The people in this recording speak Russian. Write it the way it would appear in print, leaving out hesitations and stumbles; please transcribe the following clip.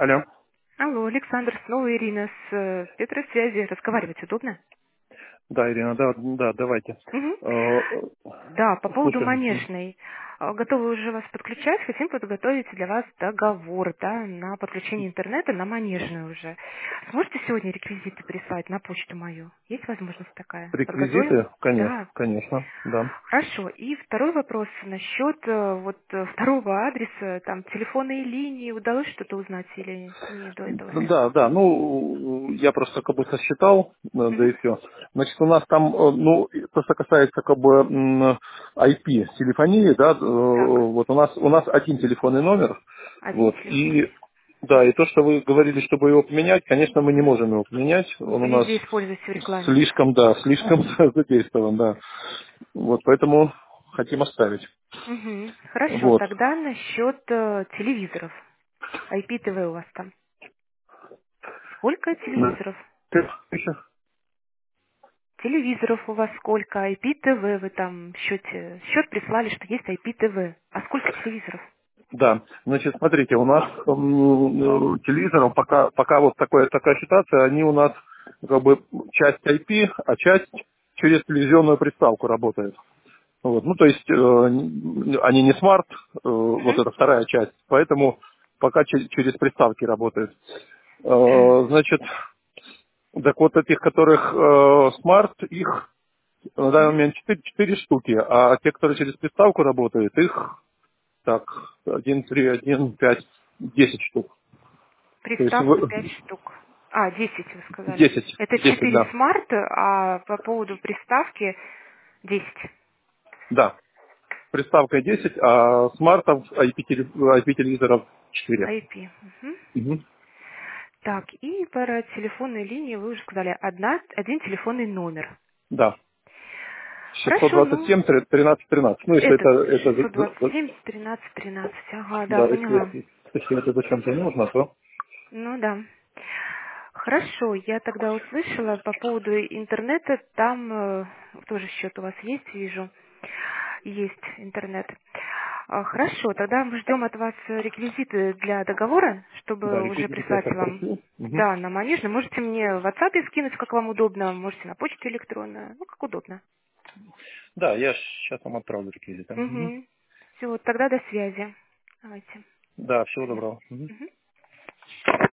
Алло. Алло, Александр, снова Ирина с Петросвязи. Разговаривать удобно? Да, Ирина, да, давайте. Мгм. Э, Да, по поводу Слушаем. Манежной. Готовы уже вас подключать. Хотим подготовить для вас договор, да, на подключение интернета на Манежную уже. Сможете сегодня реквизиты прислать на почту мою? Есть возможность такая? Подготовим? Реквизиты? Конечно, Да. конечно, да. Хорошо. И второй вопрос насчет второго адреса, там телефонные линии. Удалось что-то узнать или не до этого? Да, ну, я просто как бы сосчитал, да Мгм. и все. Значит, у нас там, ну, то, что касается как бы IP телефонии, да, Так, вот у нас один телефонный номер, один вот, телефон. и да, и то, что вы говорили, чтобы его поменять, конечно, мы не можем его поменять. Он у нас Везде используется в рекламе. слишком задействован, да. Вот, поэтому хотим оставить. Мгм. Хорошо, Вот. тогда насчет телевизоров. IPTV у вас там. Сколько Да. телевизоров? Ты еще? Телевизоров у вас сколько? IPTV вы там счет прислали, что есть IPTV. А сколько телевизоров? Да. Значит, смотрите, у нас телевизоров пока вот такая ситуация, они у нас как бы часть IP, а часть через телевизионную приставку работает. Вот. Ну, то есть они не смарт, вот Мгм. это вторая часть, поэтому пока через приставки работают. Значит, так вот этих, которых смарт, их на данный Мгм. момент четыре штуки, а те, которые через приставку работают, их так, 1, 3, 1, 5, 10 штук. То есть Приставка 5 штук. А, 10 вы сказали. 10, Это 10, 4 да. смарта, а по поводу приставки 10. Да. Приставка 10, а смартов IP-телевизоров 4. IP. Мгм. Мгм. Так, и про телефонные линии вы уже сказали. Один телефонный номер. Да. Хорошо, ну, 627 13 13. Ну, если этот это 627 13 13. Ага, да, да, поняла. если это зачем-то нужно, то Ну да. Хорошо, я тогда услышала по поводу интернета. Там тоже счет у вас есть, вижу. Есть интернет. Хорошо, тогда мы ждем от вас реквизиты для договора, да, чтобы уже реквизиты я прислать сейчас вам. пришлю. Мгм. Да, на Манежный. Можете мне в WhatsApp скинуть, как вам удобно. Можете на почту электронную. Ну, как удобно. Да, я сейчас вам отправлю реквизиты. Мгм. Угу. Все, тогда до связи. Давайте. Да, До всего свидания. доброго. Мгм. Мгм.